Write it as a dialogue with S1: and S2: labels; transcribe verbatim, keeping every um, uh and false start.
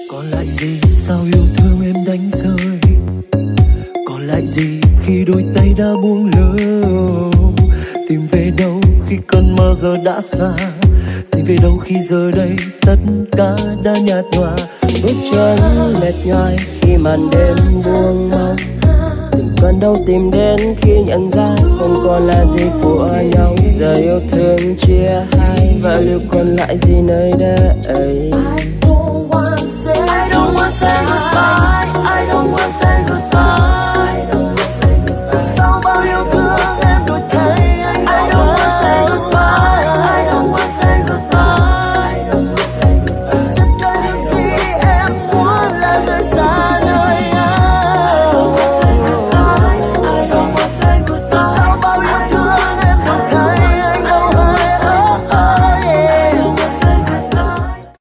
S1: Còn lại gì sao yêu thương em đánh rơi, còn lại gì khi đôi tay đã buông lơi. Tìm về đâu khi cơn mơ giờ đã xa, tìm về đâu khi giờ đây tất cả đã nhạt nhòa.
S2: Bước chân mệt nhoài khi màn đêm buông mông, từng cơn đau tìm đến khi nhận ra không còn là gì của nhau. Giờ yêu thương chia hai, và liệu còn lại gì nơi đây?